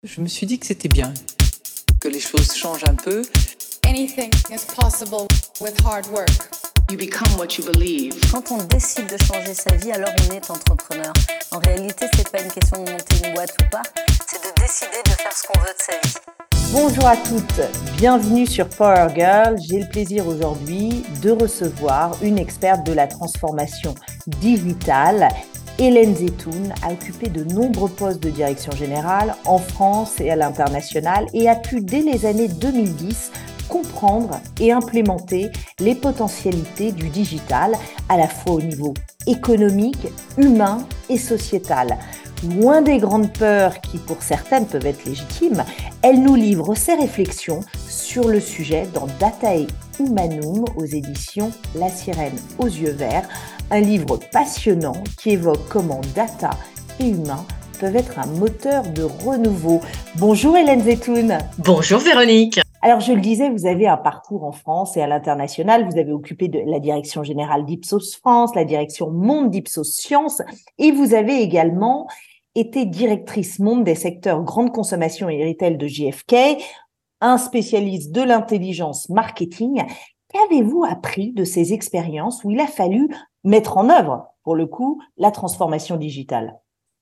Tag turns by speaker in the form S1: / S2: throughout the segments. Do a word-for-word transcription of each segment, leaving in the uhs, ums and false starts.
S1: Je me suis dit que c'était bien, que les choses changent un peu.
S2: Anything is possible with hard work.
S3: You become what you believe.
S4: Quand on décide de changer sa vie, alors on est entrepreneur. En réalité, c'est pas une question de monter une boîte ou pas, c'est de décider de faire ce qu'on veut de sa vie.
S5: Bonjour à toutes, bienvenue sur Power Girl. J'ai le plaisir aujourd'hui de recevoir une experte de la transformation digitale. Hélène Zeytoun a occupé de nombreux postes de direction générale en France et à l'international et a pu dès les années deux mille dix comprendre et implémenter les potentialités du digital à la fois au niveau économique, humain et sociétal. Loin des grandes peurs qui pour certaines peuvent être légitimes, elle nous livre ses réflexions sur le sujet dans Data et Humanum aux éditions La Sirène aux yeux verts, un livre passionnant qui évoque comment data et humain peuvent être un moteur de renouveau. Bonjour Hélène Zeytoun.
S6: Bonjour Véronique.
S5: Alors je le disais, vous avez un parcours en France et à l'international, vous avez occupé de la direction générale d'Ipsos France, la direction monde d'Ipsos Sciences et vous avez également été directrice monde des secteurs grande consommation et retail de J F K, un spécialiste de l'intelligence marketing. Qu'avez-vous appris de ces expériences où il a fallu mettre en œuvre, pour le coup, la transformation digitale ?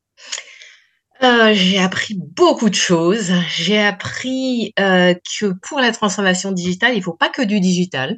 S6: Euh, j'ai appris beaucoup de choses. J'ai appris euh, que pour la transformation digitale, il faut pas que du digital.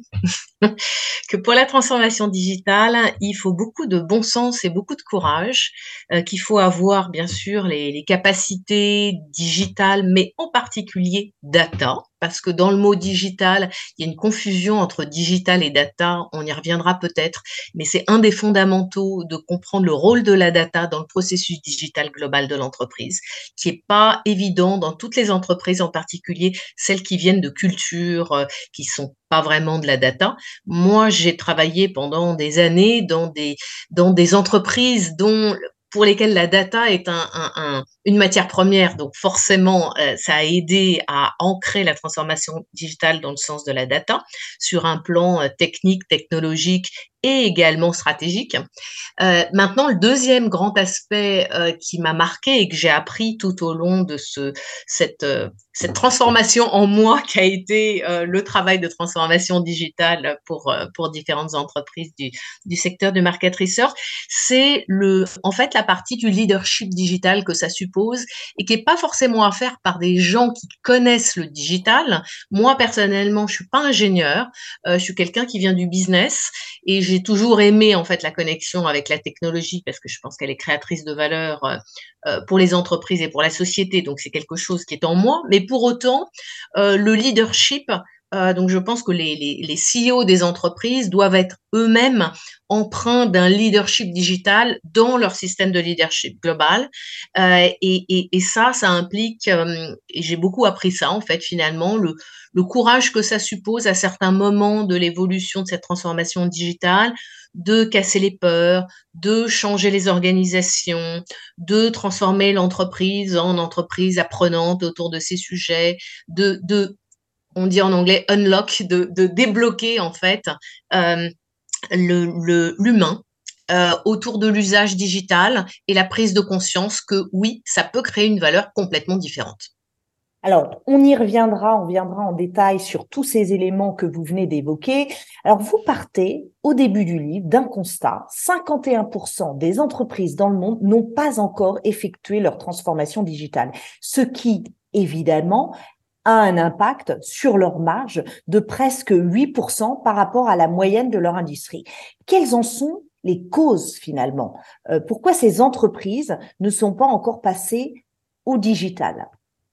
S6: Que pour la transformation digitale, il faut beaucoup de bon sens et beaucoup de courage. Euh, qu'il faut avoir, bien sûr, les, les capacités digitales, mais en particulier data. Parce que dans le mot digital, il y a une confusion entre digital et data, on y reviendra peut-être, mais c'est un des fondamentaux de comprendre le rôle de la data dans le processus digital global de l'entreprise, qui est pas évident dans toutes les entreprises, en particulier celles qui viennent de cultures euh, qui sont pas vraiment de la data. Moi, j'ai travaillé pendant des années dans des, dans des entreprises dont pour lesquelles la data est un, un, un, une matière première. Donc forcément, euh, ça a aidé à ancrer la transformation digitale dans le sens de la data sur un plan euh, technique, technologique et également stratégique. Euh, maintenant, le deuxième grand aspect euh, qui m'a marqué et que j'ai appris tout au long de ce, cette, euh, cette transformation en moi qui a été euh, le travail de transformation digitale pour, euh, pour différentes entreprises du, du secteur du market research, c'est le, en fait, la partie du leadership digital que ça suppose et qui n'est pas forcément à faire par des gens qui connaissent le digital. Moi, personnellement, je suis pas ingénieure, euh, je suis quelqu'un qui vient du business et j'ai toujours aimé en fait la connexion avec la technologie parce que je pense qu'elle est créatrice de valeur euh, pour les entreprises et pour la société. Donc c'est quelque chose qui est en moi. Mais pour autant, euh, le leadership, euh, donc je pense que les, les, les C E O des entreprises doivent être eux-mêmes empreints d'un leadership digital dans leur système de leadership global. Euh, et, et, et ça, ça implique, euh, et j'ai beaucoup appris ça en fait finalement, le le courage que ça suppose à certains moments de l'évolution de cette transformation digitale, de casser les peurs, de changer les organisations, de transformer l'entreprise en entreprise apprenante autour de ces sujets, de, de on dit en anglais unlock, de, de débloquer en fait euh, le, le, l'humain euh, autour de l'usage digital et la prise de conscience que oui, ça peut créer une valeur complètement différente.
S5: Alors, on y reviendra, on viendra en détail sur tous ces éléments que vous venez d'évoquer. Alors, vous partez au début du livre d'un constat, cinquante et un pour cent des entreprises dans le monde n'ont pas encore effectué leur transformation digitale, ce qui, évidemment, a un impact sur leur marge de presque huit pour cent par rapport à la moyenne de leur industrie. Quelles en sont les causes finalement ? euh, Pourquoi ces entreprises ne sont pas encore passées au digital ?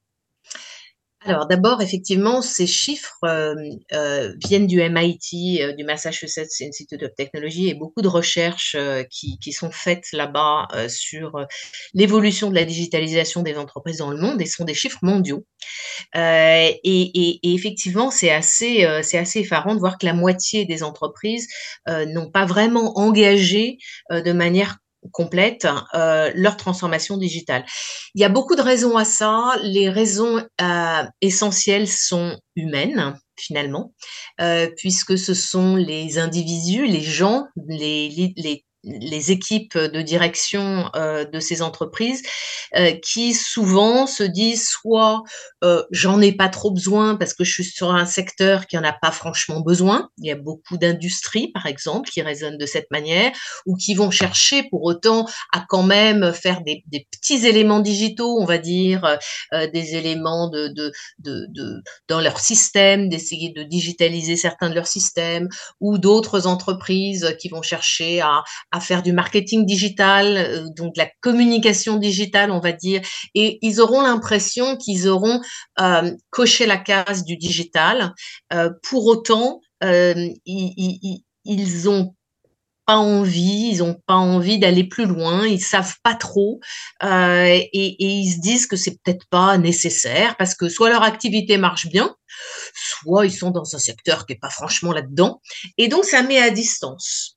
S6: Alors d'abord, effectivement, ces chiffres euh, euh, viennent du M I T, euh, du Massachusetts Institute of Technology, et beaucoup de recherches euh, qui, qui sont faites là-bas euh, sur euh, l'évolution de la digitalisation des entreprises dans le monde, et sont des chiffres mondiaux. Euh, et, et, et effectivement, c'est assez, euh, c'est assez effarant de voir que la moitié des entreprises euh, n'ont pas vraiment engagé euh, de manière complète euh, leur transformation digitale. Il y a beaucoup de raisons à ça. Les raisons euh, essentielles sont humaines, finalement, euh, puisque ce sont les individus, les gens, les, les, les équipes de direction euh, de ces entreprises euh, qui souvent se disent soit euh, j'en ai pas trop besoin parce que je suis sur un secteur qui en a pas franchement besoin. Il y a beaucoup d'industries, par exemple, qui raisonnent de cette manière ou qui vont chercher pour autant à quand même faire des, des petits éléments digitaux, on va dire, euh, des éléments de, de, de, de dans leur système, d'essayer de digitaliser certains de leurs systèmes, ou d'autres entreprises qui vont chercher à à faire du marketing digital, euh, donc de la communication digitale, on va dire, et ils auront l'impression qu'ils auront euh, coché la case du digital. Euh, pour autant, euh, ils, ils, ils ont pas envie, ils ont pas envie d'aller plus loin, ils savent pas trop, euh, et, et ils se disent que c'est peut-être pas nécessaire parce que soit leur activité marche bien, soit ils sont dans un secteur qui est pas franchement là-dedans, et donc ça met à distance.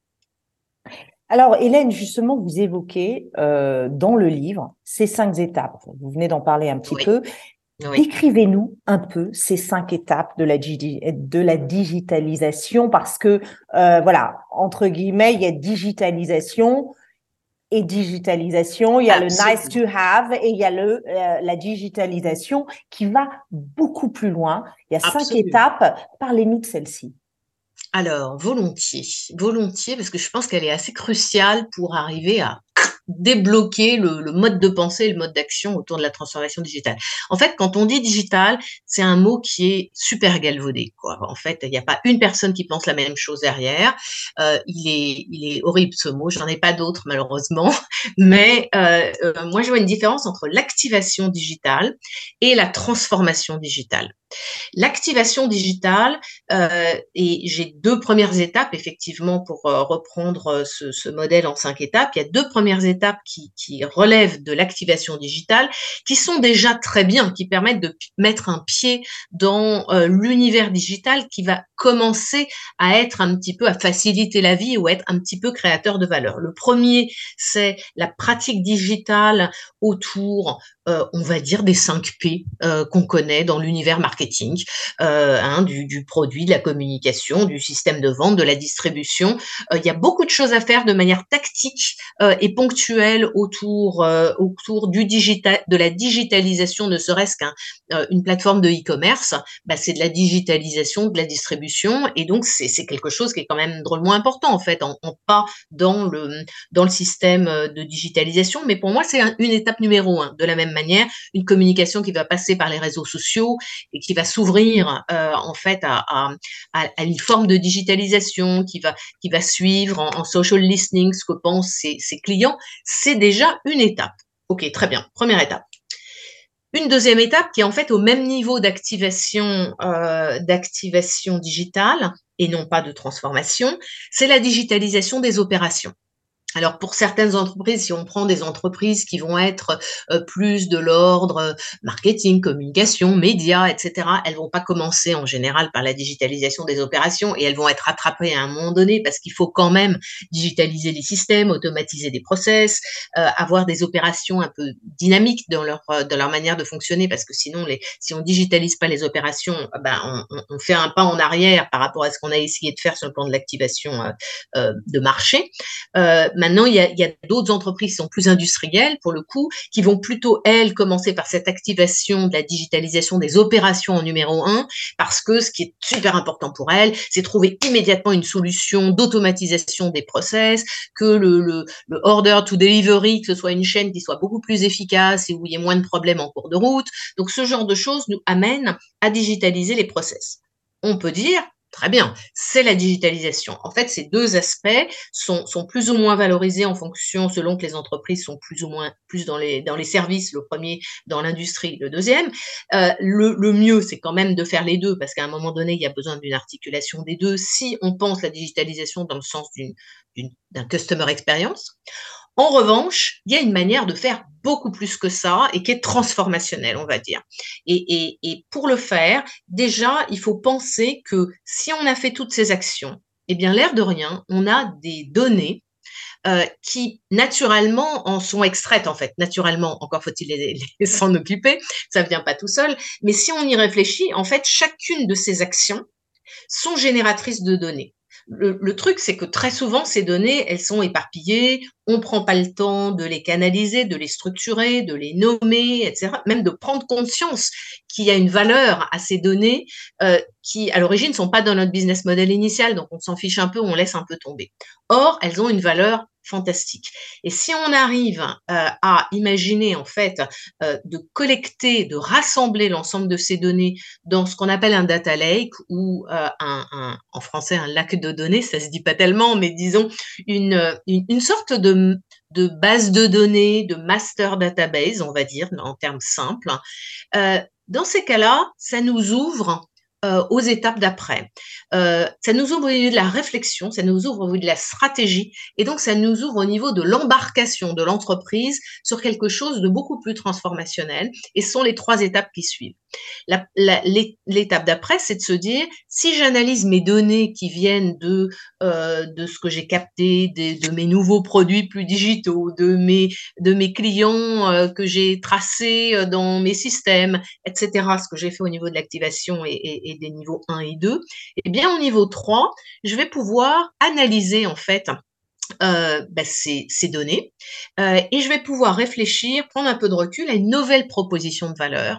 S5: Alors, Hélène, justement, vous évoquez euh, dans le livre ces cinq étapes. Vous venez d'en parler un petit
S6: Oui.
S5: peu.
S6: Oui.
S5: Décrivez-nous un peu ces cinq étapes de la, de la digitalisation parce que, euh, voilà, entre guillemets, il y a digitalisation et digitalisation. Il y a Absolument. Le nice to have et il y a le, euh, la digitalisation qui va beaucoup plus loin. Il y a Absolument. Cinq étapes. Parlez-nous de celles-ci.
S6: Alors, volontiers, volontiers, parce que je pense qu'elle est assez cruciale pour arriver à débloquer le, le mode de pensée et le mode d'action autour de la transformation digitale. En fait, quand on dit digital, c'est un mot qui est super galvaudé, quoi. En fait, il n'y a pas une personne qui pense la même chose derrière. Euh, il est, il est horrible ce mot. J'en ai pas d'autres malheureusement, mais euh, euh, moi je vois une différence entre l'activation digitale et la transformation digitale. L'activation digitale, euh, et j'ai deux premières étapes, effectivement, pour euh, reprendre ce, ce modèle en cinq étapes. Il y a deux premières étapes qui, qui relèvent de l'activation digitale, qui sont déjà très bien, qui permettent de mettre un pied dans euh, l'univers digital qui va commencer à être un petit peu, à faciliter la vie ou être un petit peu créateur de valeur. Le premier, c'est la pratique digitale autour, euh, on va dire, des cinq P euh, qu'on connaît dans l'univers marketing, euh, hein, du, du produit, de la communication, du système de vente, de la distribution. Euh, il y a beaucoup de choses à faire de manière tactique euh, et ponctuelle autour, euh, autour du digital, de la digitalisation, ne serait-ce qu'une euh, plateforme de e-commerce. Bah, c'est de la digitalisation, de la distribution, et donc c'est, c'est quelque chose qui est quand même drôlement important en fait, en, en pas dans le, dans le système de digitalisation, mais pour moi c'est un, une étape numéro un. De la même manière, une communication qui va passer par les réseaux sociaux et qui va s'ouvrir euh, en fait à, à, à, à une forme de digitalisation, qui va, qui va suivre en, en social listening ce que pensent ses, ses clients, c'est déjà une étape. Ok, très bien, première étape. Une deuxième étape qui est en fait au même niveau d'activation, euh, d'activation digitale et non pas de transformation, c'est la digitalisation des opérations. Alors pour certaines entreprises, si on prend des entreprises qui vont être euh, plus de l'ordre euh, marketing, communication, médias, et cetera, elles vont pas commencer en général par la digitalisation des opérations et elles vont être rattrapées à un moment donné parce qu'il faut quand même digitaliser les systèmes, automatiser des process, euh, avoir des opérations un peu dynamiques dans leur euh, dans leur manière de fonctionner parce que sinon les si on digitalise pas les opérations, ben on, on fait un pas en arrière par rapport à ce qu'on a essayé de faire sur le plan de l'activation euh, euh, de marché. Euh, Maintenant, il y a, il y a d'autres entreprises qui sont plus industrielles, pour le coup, qui vont plutôt, elles, commencer par cette activation de la digitalisation des opérations en numéro un, parce que ce qui est super important pour elles, c'est trouver immédiatement une solution d'automatisation des process, que le, le, le order to delivery, que ce soit une chaîne qui soit beaucoup plus efficace et où il y ait moins de problèmes en cours de route. Donc, ce genre de choses nous amène à digitaliser les process. On peut dire, très bien, c'est la digitalisation. En fait, ces deux aspects sont, sont plus ou moins valorisés en fonction, selon que les entreprises sont plus ou moins plus dans les, dans les services, le premier, dans l'industrie, le deuxième. Euh, le, le mieux, c'est quand même de faire les deux, parce qu'à un moment donné, il y a besoin d'une articulation des deux, si on pense la digitalisation dans le sens d'une, d'une, d'un customer experience. En revanche, il y a une manière de faire beaucoup plus que ça et qui est transformationnelle, on va dire. Et, et, et pour le faire, déjà, il faut penser que si on a fait toutes ces actions, eh bien, l'air de rien, on a des données euh, qui, naturellement, en sont extraites, en fait. Naturellement, encore faut-il les, les, s'en occuper, ça ne vient pas tout seul. Mais si on y réfléchit, en fait, chacune de ces actions sont génératrices de données. le, le truc, c'est que très souvent, ces données, elles sont éparpillées, on ne prend pas le temps de les canaliser, de les structurer, de les nommer, et cetera, même de prendre conscience qu'il y a une valeur à ces données euh, qui, à l'origine, ne sont pas dans notre business model initial, donc on s'en fiche un peu, on laisse un peu tomber. Or, elles ont une valeur fantastique. Et si on arrive euh, à imaginer, en fait, euh, de collecter, de rassembler l'ensemble de ces données dans ce qu'on appelle un data lake ou euh, un, un, en français un lac de données, ça se dit pas tellement, mais disons une, une, une sorte de, de base de données, de master database, on va dire, en termes simples. Euh, dans ces cas-là, ça nous ouvre Euh, aux étapes d'après. Euh, ça nous ouvre au niveau de la réflexion, ça nous ouvre au niveau de la stratégie, et donc ça nous ouvre au niveau de l'embarcation de l'entreprise sur quelque chose de beaucoup plus transformationnel, et ce sont les trois étapes qui suivent. La, la, l'étape d'après, c'est de se dire, si j'analyse mes données qui viennent de, euh, de ce que j'ai capté, de, de mes nouveaux produits plus digitaux, de mes, de mes clients euh, que j'ai tracés dans mes systèmes, et cetera, ce que j'ai fait au niveau de l'activation et, et, et des niveaux un et deux, et bien au niveau trois, je vais pouvoir analyser en fait Euh, bah, ces, ces données euh, et je vais pouvoir réfléchir, prendre un peu de recul à une nouvelle proposition de valeur,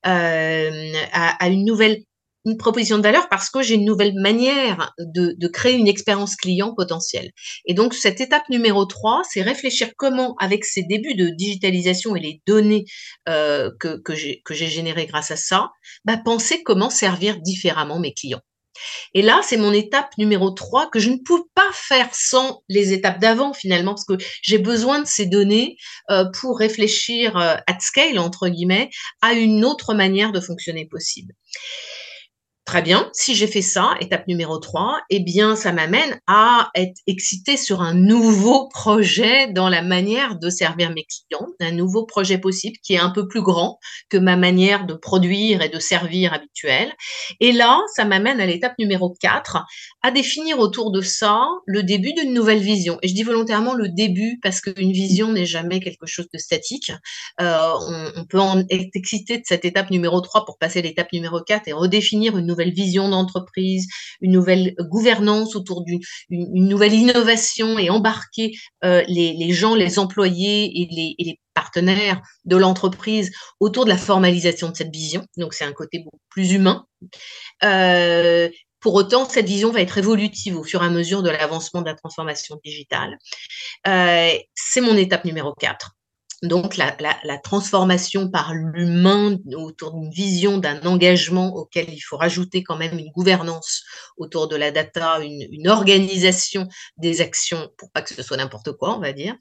S6: euh, à, à une nouvelle une proposition de valeur parce que j'ai une nouvelle manière de, de créer une expérience client potentielle. Et donc, cette étape numéro trois, c'est réfléchir comment, avec ces débuts de digitalisation et les données euh, que, que j'ai, que j'ai générées grâce à ça, bah, penser comment servir différemment mes clients. Et là, c'est mon étape numéro trois que je ne peux pas faire sans les étapes d'avant finalement, parce que j'ai besoin de ces données euh, pour réfléchir euh, at scale, entre guillemets, à une autre manière de fonctionner possible. Très bien, si j'ai fait ça, étape numéro trois, eh bien, ça m'amène à être excitée sur un nouveau projet dans la manière de servir mes clients, un nouveau projet possible qui est un peu plus grand que ma manière de produire et de servir habituelle. Et là, ça m'amène à l'étape numéro quatre, à définir autour de ça le début d'une nouvelle vision. Et je dis volontairement le début parce qu'une vision n'est jamais quelque chose de statique. Euh, on, on peut en être excité de cette étape numéro trois pour passer à l'étape numéro quatre et redéfinir une nouvelle vision d'entreprise, une nouvelle gouvernance autour d'une une, une nouvelle innovation et embarquer euh, les, les gens, les employés et les, et les partenaires de l'entreprise autour de la formalisation de cette vision. Donc, c'est un côté beaucoup plus humain. Euh, pour autant, cette vision va être évolutive au fur et à mesure de l'avancement de la transformation digitale. Euh, c'est mon étape numéro quatre. Donc, la, la, la transformation par l'humain autour d'une vision, d'un engagement auquel il faut rajouter quand même une gouvernance autour de la data, une, une organisation des actions pour pas que ce soit n'importe quoi, on va dire.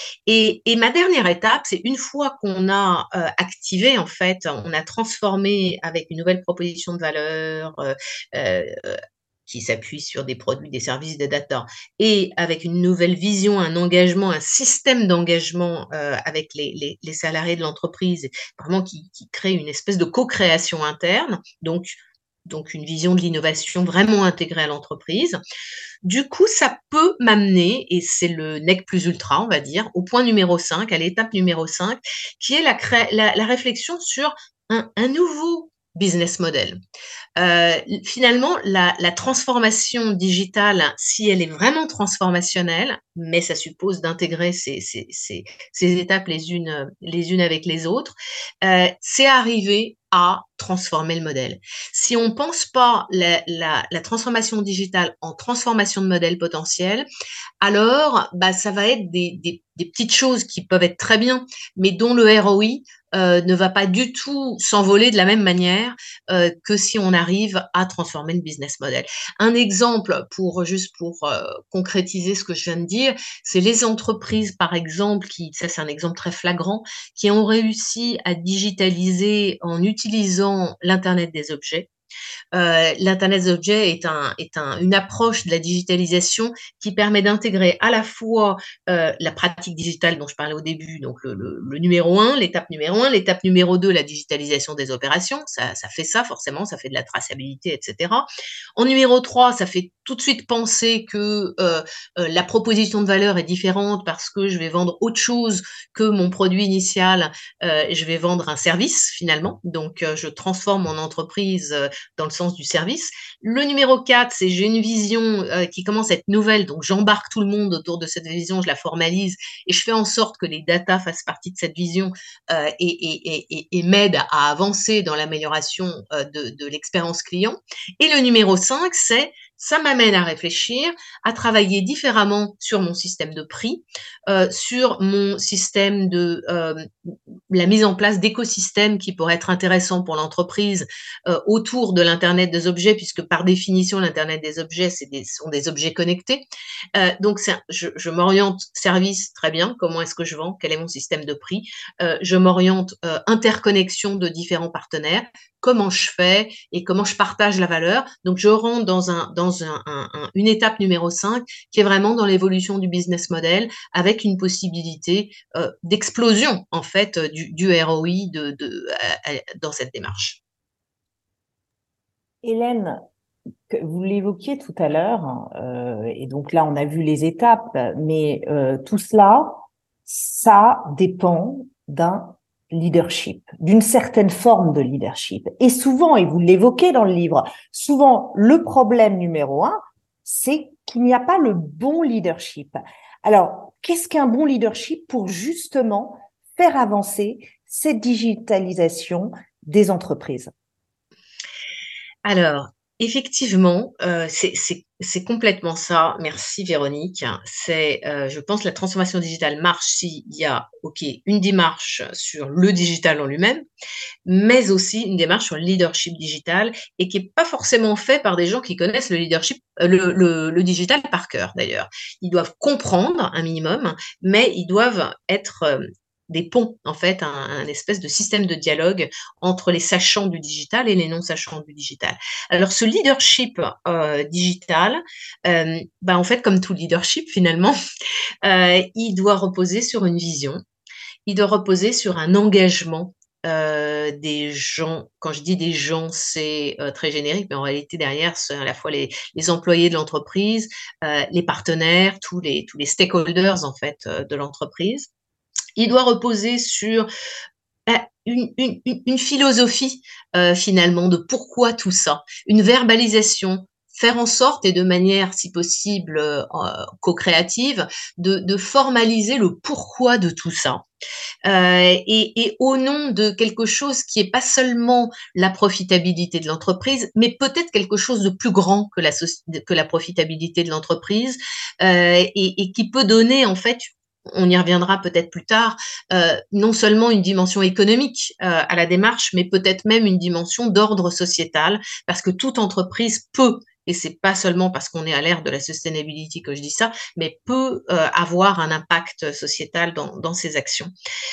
S6: Et, et ma dernière étape, c'est une fois qu'on a euh, activé, en fait, on a transformé avec une nouvelle proposition de valeur, euh, euh, qui s'appuie sur des produits, des services, des data, et avec une nouvelle vision, un engagement, un système d'engagement euh, avec les, les, les salariés de l'entreprise, vraiment qui, qui crée une espèce de co-création interne, donc, donc une vision de l'innovation vraiment intégrée à l'entreprise. Du coup, ça peut m'amener, et c'est le nec plus ultra, on va dire, au point numéro cinq, à l'étape numéro cinq, qui est la, cré- la, la réflexion sur un, un nouveau business model. Euh, finalement, la, la transformation digitale, si elle est vraiment transformationnelle, mais ça suppose d'intégrer ces, ces, ces, ces étapes les unes, les unes avec les autres, euh, c'est arriver à transformer le modèle. Si on ne pense pas la, la, la transformation digitale en transformation de modèle potentiel, alors bah, ça va être des, des, des petites choses qui peuvent être très bien, mais dont le R O I euh, ne va pas du tout s'envoler de la même manière euh, que si on arrive à transformer le business model. Un exemple, pour juste pour euh, concrétiser ce que je viens de dire, c'est les entreprises, par exemple, qui, ça c'est un exemple très flagrant, qui ont réussi à digitaliser en utilisant l'Internet des objets. Euh, L'Internet des objets est, un, est un, une approche de la digitalisation qui permet d'intégrer à la fois euh, la pratique digitale dont je parlais au début, donc le, le, le numéro un, l'étape numéro un, l'étape numéro deux, la digitalisation des opérations, ça, ça fait ça forcément, ça fait de la traçabilité, et cetera. En numéro trois, ça fait tout de suite penser que euh, euh, la proposition de valeur est différente parce que je vais vendre autre chose que mon produit initial, euh, je vais vendre un service finalement, donc euh, je transforme mon entreprise euh, dans le sens du service. Le numéro quatre, c'est j'ai une vision euh, qui commence à être nouvelle, donc j'embarque tout le monde autour de cette vision, je la formalise et je fais en sorte que les data fassent partie de cette vision euh, et, et, et, et m'aident à avancer dans l'amélioration euh, de, de l'expérience client. Et le numéro cinq, c'est ça m'amène à réfléchir, à travailler différemment sur mon système de prix, euh, sur mon système de euh, la mise en place d'écosystèmes qui pourraient être intéressants pour l'entreprise euh, autour de l'Internet des objets, puisque par définition, l'Internet des objets, c'est des, sont des objets connectés. Euh, donc, c'est, je, je m'oriente service, très bien, comment est-ce que je vends, quel est mon système de prix. Euh, je m'oriente euh, interconnexion de différents partenaires, comment je fais et comment je partage la valeur. Donc, je rentre dans, un, dans un, un, un, une étape numéro cinq qui est vraiment dans l'évolution du business model avec une possibilité euh, d'explosion, en fait, du, du R O I de, de, euh, dans cette démarche.
S5: Hélène, vous l'évoquiez tout à l'heure, euh, et donc là, on a vu les étapes, mais euh, tout cela, ça dépend d'un leadership, d'une certaine forme de leadership. Et souvent, et vous l'évoquez dans le livre, souvent, le problème numéro un, c'est qu'il n'y a pas le bon leadership. Alors, qu'est-ce qu'un bon leadership pour justement faire avancer cette digitalisation des entreprises?
S6: Alors, effectivement, euh, c'est, c'est, c'est complètement ça. Merci Véronique. C'est, euh, je pense, que la transformation digitale marche s'il y a, ok, une démarche sur le digital en lui-même, mais aussi une démarche sur le leadership digital et qui est pas forcément fait par des gens qui connaissent le leadership, euh, le, le, le digital par cœur d'ailleurs. Ils doivent comprendre un minimum, mais ils doivent être euh, des ponts, en fait, un, un espèce de système de dialogue entre les sachants du digital et les non-sachants du digital. Alors, ce leadership euh, digital, euh, bah, en fait, comme tout leadership, finalement, euh, il doit reposer sur une vision, il doit reposer sur un engagement euh, des gens. Quand je dis des gens, c'est euh, très générique, mais en réalité, derrière, c'est à la fois les, les employés de l'entreprise, euh, les partenaires, tous les, tous les stakeholders, en fait, euh, de l'entreprise. Il doit reposer sur une, une, une philosophie euh, finalement de pourquoi tout ça, une verbalisation, faire en sorte et de manière si possible euh, co-créative de, de formaliser le pourquoi de tout ça. Euh, et, et au nom de quelque chose qui est pas seulement la profitabilité de l'entreprise, mais peut-être quelque chose de plus grand que la, que la profitabilité de l'entreprise euh, et, et qui peut donner en fait, on y reviendra peut-être plus tard, euh, non seulement une dimension économique euh, à la démarche, mais peut-être même une dimension d'ordre sociétal, parce que toute entreprise peut, et c'est pas seulement parce qu'on est à l'ère de la sustainability que je dis ça, mais peut euh, avoir un impact sociétal dans, dans ses actions.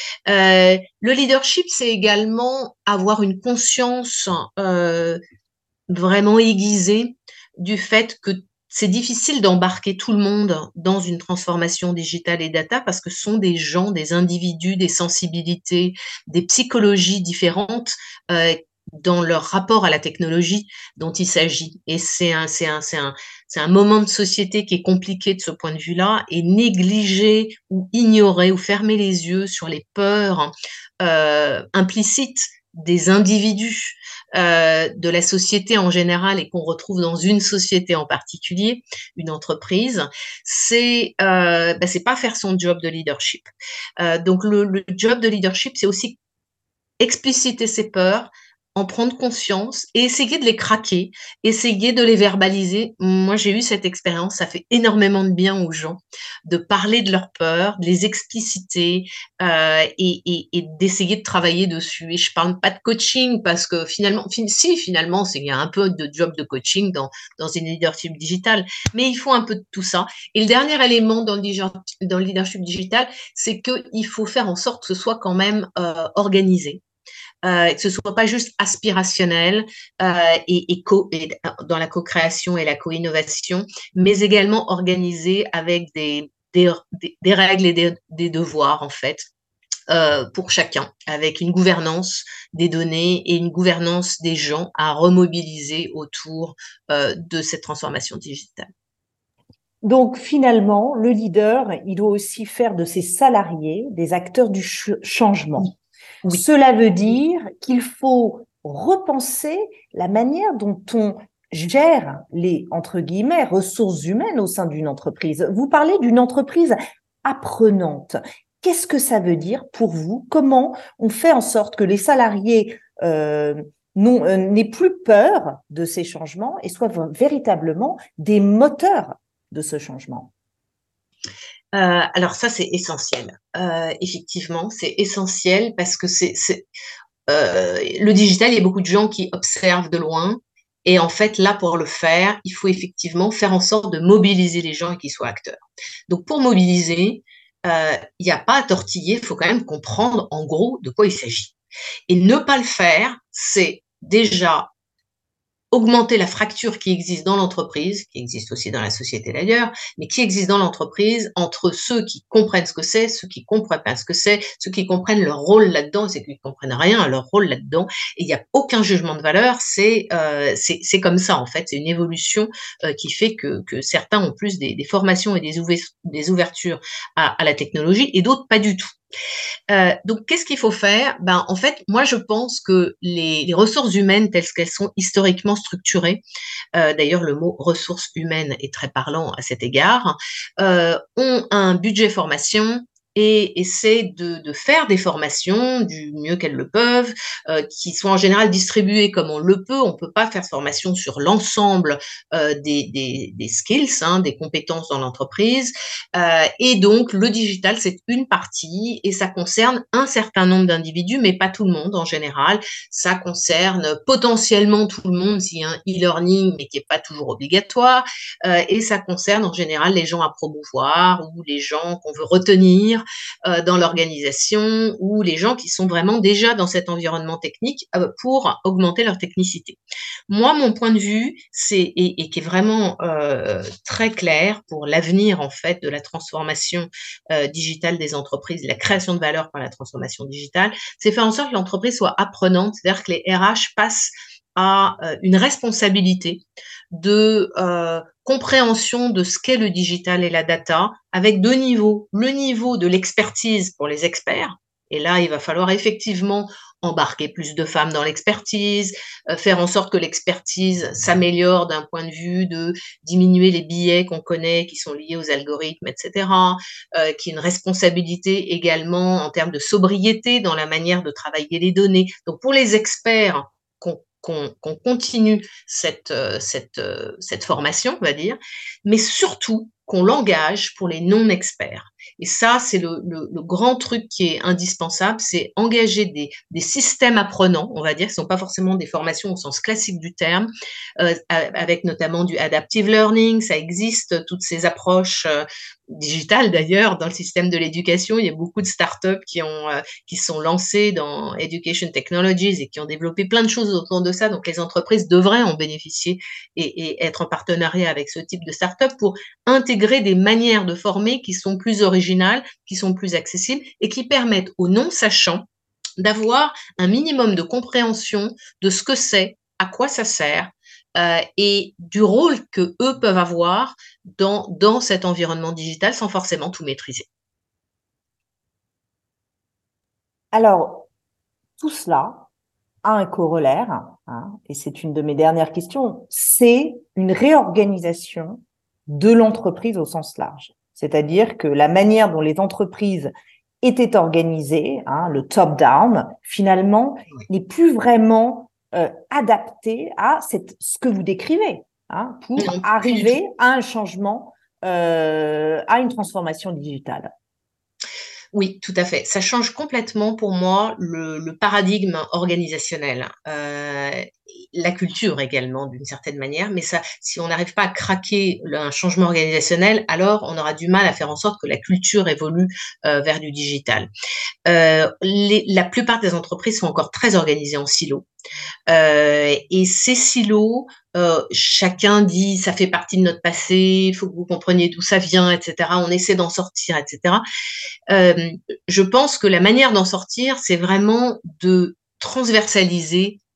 S6: Euh, le leadership, c'est également avoir une conscience euh, vraiment aiguisée du fait que c'est difficile d'embarquer tout le monde dans une transformation digitale et data parce que ce sont des gens, des individus, des sensibilités, des psychologies différentes euh, dans leur rapport à la technologie dont il s'agit. Et c'est un, c'est un, c'est un, c'est un moment de société qui est compliqué de ce point de vue-là, et négliger ou ignorer ou fermer les yeux sur les peurs euh, implicites des individus, euh, de la société en général et qu'on retrouve dans une société en particulier, une entreprise, c'est euh, ben, c'est pas faire son job de leadership. Euh, donc le, le job de leadership, c'est aussi expliciter ses peurs, en prendre conscience et essayer de les craquer, essayer de les verbaliser. Moi, j'ai eu cette expérience, ça fait énormément de bien aux gens de parler de leurs peurs, de les expliciter euh, et, et, et d'essayer de travailler dessus. Et je parle pas de coaching parce que finalement, si finalement, c'est, il y a un peu de job de coaching dans, dans une leadership digital, mais il faut un peu de tout ça. Et le dernier élément dans le, dans le leadership digital, c'est qu'il faut faire en sorte que ce soit quand même euh, organisé. Euh, que ce soit pas juste aspirationnel euh, et, et, co, et dans la co-création et la co-innovation, mais également organisé avec des, des, des règles et des, des devoirs en fait euh, pour chacun, avec une gouvernance des données et une gouvernance des gens à remobiliser autour euh, de cette transformation digitale.
S5: Donc finalement, le leader, il doit aussi faire de ses salariés des acteurs du ch- changement. Oui. Cela veut dire qu'il faut repenser la manière dont on gère les, entre guillemets, ressources humaines au sein d'une entreprise. Vous parlez d'une entreprise apprenante. Qu'est-ce que ça veut dire pour vous? Comment on fait en sorte que les salariés euh, n'ont, euh, n'aient plus peur de ces changements et soient véritablement des moteurs de ce changement?
S6: Euh, alors ça, c'est essentiel. Euh, effectivement, c'est essentiel parce que c'est, c'est euh, le digital, il y a beaucoup de gens qui observent de loin. Et en fait, là, pour le faire, il faut effectivement faire en sorte de mobiliser les gens et qu'ils soient acteurs. Donc, pour mobiliser, euh, il n'y a pas à tortiller, il faut quand même comprendre en gros de quoi il s'agit. Et ne pas le faire, c'est déjà augmenter la fracture qui existe dans l'entreprise, qui existe aussi dans la société d'ailleurs, mais qui existe dans l'entreprise entre ceux qui comprennent ce que c'est, ceux qui comprennent pas ce que c'est, ceux qui comprennent leur rôle là-dedans, et ceux qui ne comprennent rien à leur rôle là-dedans. Et il n'y a aucun jugement de valeur, c'est euh, c'est c'est comme ça en fait, c'est une évolution euh, qui fait que que certains ont plus des, des formations et des, ouver- des ouvertures à, à la technologie et d'autres pas du tout. Euh, donc, qu'est-ce qu'il faut faire? Ben, en fait, moi, je pense que les, les ressources humaines telles qu'elles sont historiquement structurées, euh, d'ailleurs, le mot ressources humaines est très parlant à cet égard, euh, ont un budget formation et essaient de, de faire des formations du mieux qu'elles le peuvent, euh, qui sont en général distribuées comme on le peut. On ne peut pas faire formation sur l'ensemble euh, des, des, des skills, hein, des compétences dans l'entreprise. Euh, et donc, le digital, c'est une partie et ça concerne un certain nombre d'individus, mais pas tout le monde en général. Ça concerne potentiellement tout le monde s'il y a un e-learning, mais qui n'est pas toujours obligatoire. Euh, et ça concerne en général les gens à promouvoir ou les gens qu'on veut retenir euh, dans l'organisation ou les gens qui sont vraiment déjà dans cet environnement technique euh, pour augmenter leur technicité. Moi, mon point de vue, c'est et, et qui est vraiment euh, très clair pour l'avenir en fait de la transformation euh, digitale des entreprises, la création de valeur par la transformation digitale, c'est faire en sorte que l'entreprise soit apprenante, c'est-à-dire que les R H passent à euh, une responsabilité de euh, compréhension de ce qu'est le digital et la data avec deux niveaux. Le niveau de l'expertise pour les experts, et là, il va falloir effectivement embarquer plus de femmes dans l'expertise, euh, faire en sorte que l'expertise s'améliore d'un point de vue de diminuer les biais qu'on connaît qui sont liés aux algorithmes, et cetera, euh, qui est une responsabilité également en termes de sobriété dans la manière de travailler les données. Donc, pour les experts, qu'on qu'on qu'on continue cette, euh, cette, euh, cette formation, on va dire, mais surtout qu'on l'engage pour les non-experts. Et ça, c'est le, le, le grand truc qui est indispensable, c'est engager des, des systèmes apprenants, on va dire, qui ne sont pas forcément des formations au sens classique du terme, euh, avec notamment du adaptive learning, ça existe, toutes ces approches euh, digitales d'ailleurs, dans le système de l'éducation, il y a beaucoup de startups qui ont euh, qui sont lancées dans Education Technologies et qui ont développé plein de choses autour de ça, donc les entreprises devraient en bénéficier et, et être en partenariat avec ce type de startup pour intégrer des manières de former qui sont plus originales, qui sont plus accessibles et qui permettent aux non-sachants d'avoir un minimum de compréhension de ce que c'est, à quoi ça sert euh, et du rôle que eux peuvent avoir dans, dans cet environnement digital sans forcément tout maîtriser.
S5: Alors, tout cela a un corollaire, hein, et c'est une de mes dernières questions, c'est une réorganisation de l'entreprise au sens large. C'est-à-dire que la manière dont les entreprises étaient organisées, hein, le top-down, finalement, oui. n'est plus vraiment euh, adapté à cette, ce que vous décrivez, hein, pour non, arriver à un changement, euh, à une transformation digitale.
S6: Oui, tout à fait. Ça change complètement pour moi le, le paradigme organisationnel, euh, la culture également d'une certaine manière. Mais ça, si on n'arrive pas à craquer un changement organisationnel, alors on aura du mal à faire en sorte que la culture évolue euh, vers du digital. Euh, les, la plupart des entreprises sont encore très organisées en silos. Euh, et ces silos, euh, chacun dit ça fait partie de notre passé, il faut que vous compreniez d'où ça vient, et cetera. On essaie d'en sortir, et cetera. Euh, je pense que la manière d'en sortir, c'est vraiment de transversaliser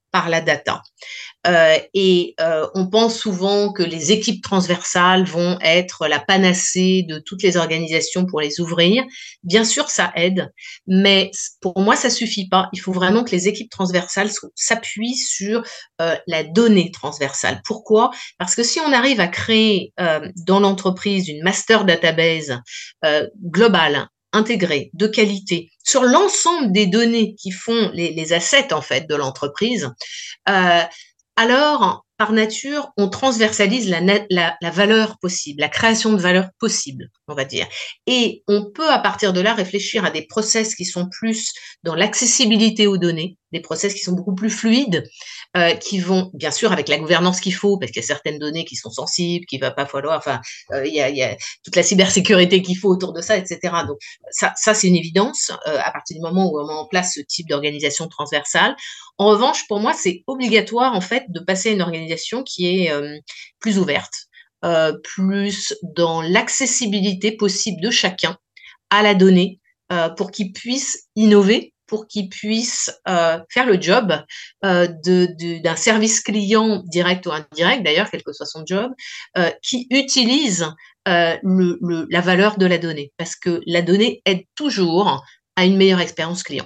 S6: par la data. Euh, et euh, on pense souvent que les équipes transversales vont être la panacée de toutes les organisations pour les ouvrir. Bien sûr, ça aide, mais pour moi, ça suffit pas. Il faut vraiment que les équipes transversales s'appuient sur euh, la donnée transversale. Pourquoi? Parce que si on arrive à créer euh, dans l'entreprise une master database euh, globale, intégrée, de qualité, sur l'ensemble des données qui font les, les assets en fait de l'entreprise, euh, alors, par nature, on transversalise la, la, la valeur possible, la création de valeur possible, on va dire. Et on peut, à partir de là, réfléchir à des process qui sont plus dans l'accessibilité aux données, des process qui sont beaucoup plus fluides, euh, qui vont, bien sûr, avec la gouvernance qu'il faut, parce qu'il y a certaines données qui sont sensibles, qui ne va pas falloir, enfin, euh, il y a, il y a toute la cybersécurité qu'il faut autour de ça, et cetera. Donc, ça, ça c'est une évidence, euh, à partir du moment où on met en place ce type d'organisation transversale. En revanche, pour moi, c'est obligatoire, en fait, de passer à une organisation qui est euh, plus ouverte, euh, plus dans l'accessibilité possible de chacun à la donnée, euh, pour qu'il puisse innover, pour qu'il puisse euh, faire le job euh, de, de, d'un service client direct ou indirect, d'ailleurs, quel que soit son job, euh, qui utilise euh, le, le, la valeur de la donnée, parce que la donnée aide toujours à une meilleure expérience client.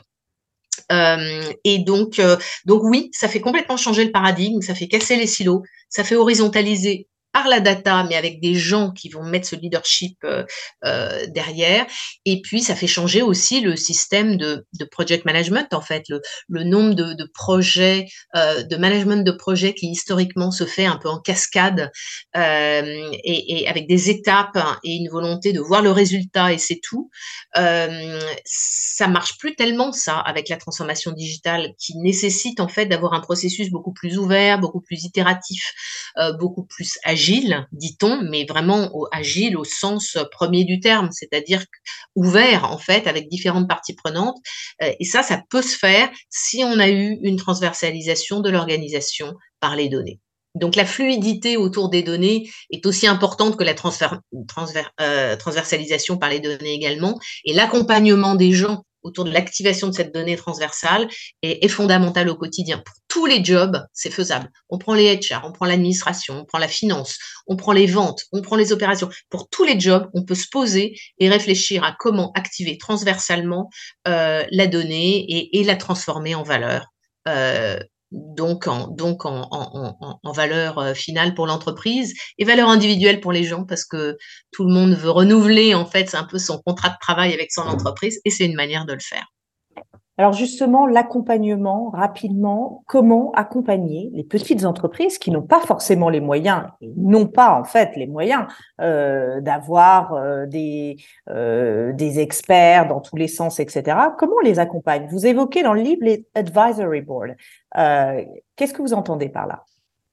S6: Euh, et donc, euh, donc oui, ça fait complètement changer le paradigme, ça fait casser les silos, ça fait horizontaliser par la data, mais avec des gens qui vont mettre ce leadership euh, euh, derrière. Et puis, ça fait changer aussi le système de, de project management, en fait, le, le nombre de, de projets, euh, de management de projets qui historiquement se fait un peu en cascade, euh, et, et avec des étapes et une volonté de voir le résultat et c'est tout. Euh, ça marche plus tellement ça avec la transformation digitale qui nécessite en fait d'avoir un processus beaucoup plus ouvert, beaucoup plus itératif, euh, beaucoup plus agile. Agile, dit-on, mais vraiment au, agile au sens premier du terme, c'est-à-dire ouvert en fait avec différentes parties prenantes. Euh, et ça, ça peut se faire si on a eu une transversalisation de l'organisation par les données. Donc la fluidité autour des données est aussi importante que la transfer, transver, euh, transversalisation par les données également. Et l'accompagnement des gens autour de l'activation de cette donnée transversale est, est fondamental au quotidien. Pour tous les jobs, c'est faisable. On prend les H R, on prend l'administration, on prend la finance, on prend les ventes, on prend les opérations. Pour tous les jobs, on peut se poser et réfléchir à comment activer transversalement euh, la donnée et, et la transformer en valeur. Euh, donc en, donc en, en, en, en valeur finale pour l'entreprise et valeur individuelle pour les gens parce que tout le monde veut renouveler en fait un peu son contrat de travail avec son entreprise et c'est une manière de le faire.
S5: Alors justement, l'accompagnement, rapidement, comment accompagner les petites entreprises qui n'ont pas forcément les moyens, et n'ont pas en fait les moyens euh, d'avoir euh, des, euh, des experts dans tous les sens, et cetera. Comment on les accompagne? Vous évoquez dans le livre les advisory boards. Euh, qu'est-ce que vous entendez par là?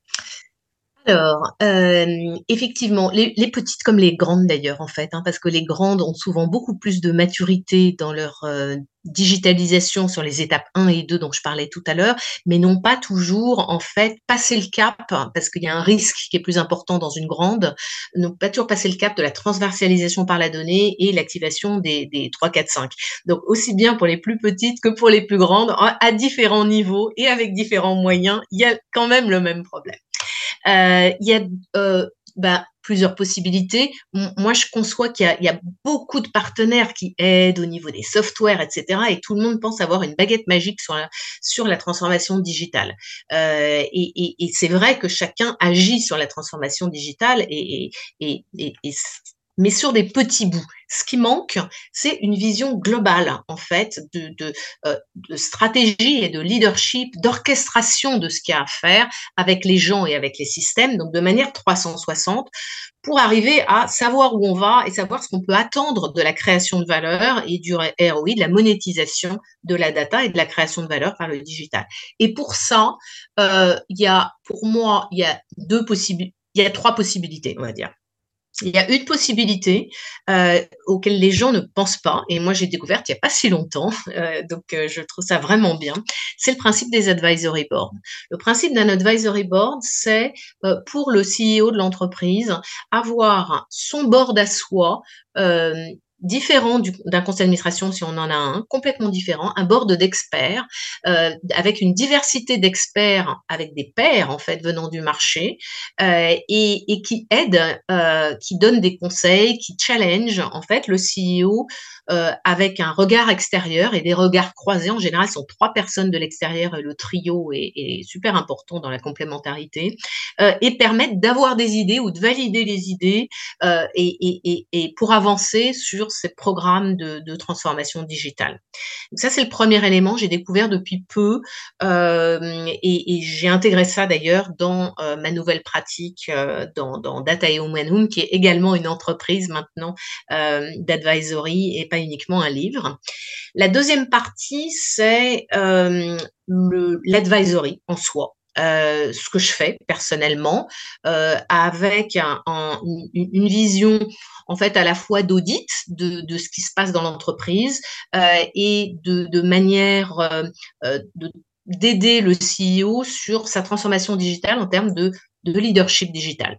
S6: Alors, euh, effectivement, les, les petites comme les grandes d'ailleurs, en fait, hein, parce que les grandes ont souvent beaucoup plus de maturité dans leur euh, digitalisation sur les étapes un et deux dont je parlais tout à l'heure, mais n'ont pas toujours, en fait, passé le cap, parce qu'il y a un risque qui est plus important dans une grande, n'ont pas toujours passé le cap de la transversalisation par la donnée et l'activation des, des trois, quatre, cinq. Donc, aussi bien pour les plus petites que pour les plus grandes, à différents niveaux et avec différents moyens, il y a quand même le même problème. Euh, il y a euh, bah, plusieurs possibilités. Moi, je conçois qu'il y a, il y a beaucoup de partenaires qui aident au niveau des softwares, et cetera. Et tout le monde pense avoir une baguette magique sur la, sur la transformation digitale. Euh, et, et, et c'est vrai que chacun agit sur la transformation digitale et, et, et, et, et mais sur des petits bouts. Ce qui manque, c'est une vision globale, en fait, de, de, euh, de stratégie et de leadership, d'orchestration de ce qu'il y a à faire avec les gens et avec les systèmes, donc de manière trois cent soixante, pour arriver à savoir où on va et savoir ce qu'on peut attendre de la création de valeur et du R O I, de la monétisation de la data et de la création de valeur par le digital. Et pour ça, euh, il y a, pour moi, il y a deux possibilités, il y a trois possibilités, on va dire. Il y a une possibilité euh, auquel les gens ne pensent pas, et moi j'ai découvert il n'y a pas si longtemps, euh, donc euh, je trouve ça vraiment bien, c'est le principe des advisory boards. Le principe d'un advisory board, c'est euh, pour le C E O de l'entreprise, avoir son board à soi, euh, différent du, d'un conseil d'administration, si on en a un, complètement différent, un board d'experts, euh, avec une diversité d'experts, avec des pairs, en fait, venant du marché, euh, et, et qui aident, euh, qui donnent des conseils, qui challenge, en fait, le C E O euh, avec un regard extérieur et des regards croisés. En général, ce sont trois personnes de l'extérieur et le trio est, est super important dans la complémentarité, euh, et permettent d'avoir des idées ou de valider les idées euh, et, et, et, et pour avancer sur ces programmes de, de transformation digitale. Donc ça, c'est le premier élément. J'ai découvert depuis peu euh, et, et j'ai intégré ça d'ailleurs dans euh, ma nouvelle pratique euh, dans, dans Data et Humanum, qui est également une entreprise maintenant euh, d'advisory et pas uniquement un livre. La deuxième partie, c'est euh, le, l'advisory en soi. Euh, ce que je fais personnellement, euh, avec un, un, une, une vision en fait à la fois d'audit de, de ce qui se passe dans l'entreprise euh, et de, de manière euh, de, d'aider le C E O sur sa transformation digitale en termes de, de leadership digital.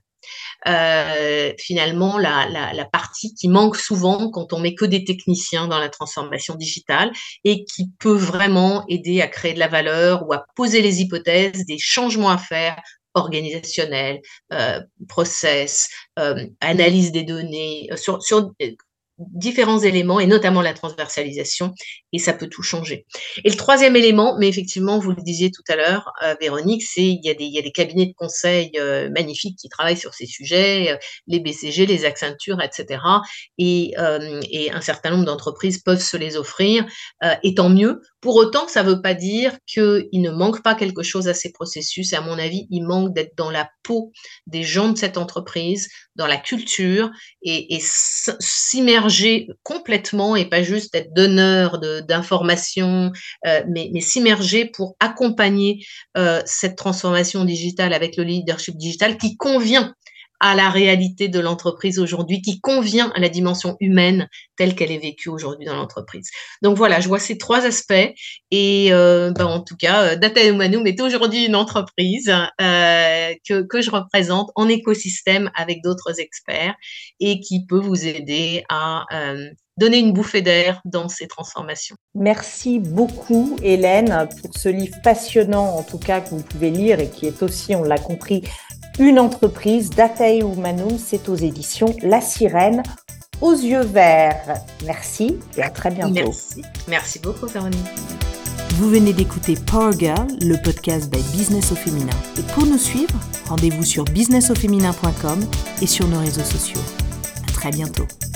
S6: Euh, finalement la, la, la partie qui manque souvent quand on met que des techniciens dans la transformation digitale et qui peut vraiment aider à créer de la valeur ou à poser les hypothèses des changements à faire organisationnels, euh, process, euh, analyse des données, euh, sur, sur différents éléments et notamment la transversalisation, et ça peut tout changer. Et le troisième élément, mais effectivement vous le disiez tout à l'heure euh, Véronique, c'est il y a des il y a des cabinets de conseil euh, magnifiques qui travaillent sur ces sujets, euh, les B C G, les Accenture, et cetera. Et euh, et un certain nombre d'entreprises peuvent se les offrir, euh, et tant mieux. Pour autant, ça ne veut pas dire qu'il ne manque pas quelque chose à ces processus. Et à mon avis, il manque d'être dans la peau des gens de cette entreprise, dans la culture, et, et s'immerger complètement, et pas juste être donneur de, d'informations, euh, mais, mais s'immerger pour accompagner euh, cette transformation digitale avec le leadership digital qui convient à la réalité de l'entreprise aujourd'hui, qui convient à la dimension humaine telle qu'elle est vécue aujourd'hui dans l'entreprise. Donc voilà, je vois ces trois aspects et euh, ben, en tout cas, Data Humanum est aujourd'hui une entreprise euh, que, que je représente en écosystème avec d'autres experts et qui peut vous aider à euh, donner une bouffée d'air dans ces transformations.
S5: Merci beaucoup Hélène pour ce livre passionnant en tout cas que vous pouvez lire et qui est aussi, on l'a compris, une entreprise. Data et Humanum, c'est aux éditions La Sirène aux yeux verts. Merci et à très bientôt.
S6: Merci, merci beaucoup Véronique.
S5: Vous venez d'écouter Power Girl, le podcast by Business au Féminin. Et pour nous suivre, rendez-vous sur business au féminin point com et sur nos réseaux sociaux. À très bientôt.